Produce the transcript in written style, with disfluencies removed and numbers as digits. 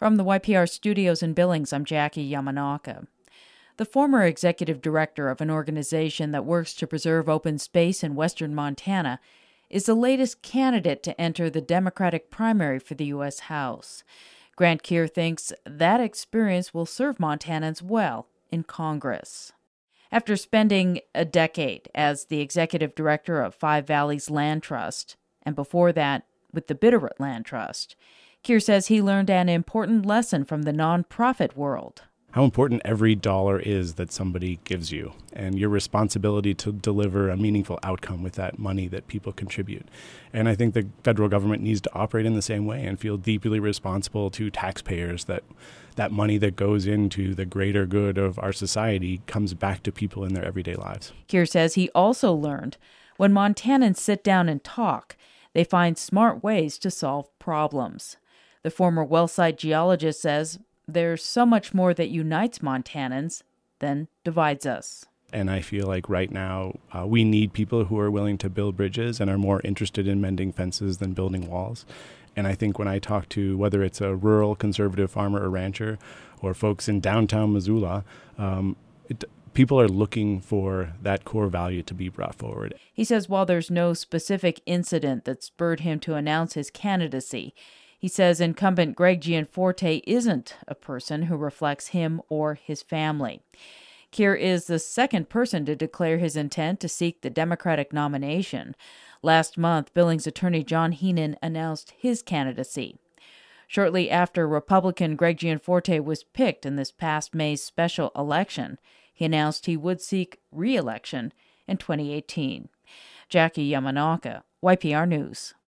From the YPR studios in Billings, I'm Jackie Yamanaka. The former executive director of an organization that works to preserve open space in western Montana is the latest candidate to enter the Democratic primary for the U.S. House. Grant Keir thinks that experience will serve Montanans well in Congress. After spending a decade as the executive director of Five Valleys Land Trust, and before that with the Bitterroot Land Trust, Keir says he learned an important lesson from the nonprofit world. How important every dollar is that somebody gives you, and your responsibility to deliver a meaningful outcome with that money that people contribute. And I think the federal government needs to operate in the same way and feel deeply responsible to taxpayers, that that money that goes into the greater good of our society comes back to people in their everyday lives. Keir says he also learned when Montanans sit down and talk, they find smart ways to solve problems. The former wellsite geologist says there's so much more that unites Montanans than divides us. And I feel like right now we need people who are willing to build bridges and are more interested in mending fences than building walls. And I think when I talk to whether it's a rural conservative farmer or rancher or folks in downtown Missoula, people are looking for that core value to be brought forward. He says while there's no specific incident that spurred him to announce his candidacy, he says incumbent Greg Gianforte isn't a person who reflects him or his family. Keir is the second person to declare his intent to seek the Democratic nomination. Last month, Billings attorney John Heenan announced his candidacy. Shortly after Republican Greg Gianforte was picked in this past May's special election, he announced he would seek re-election in 2018. Jackie Yamanaka, YPR News.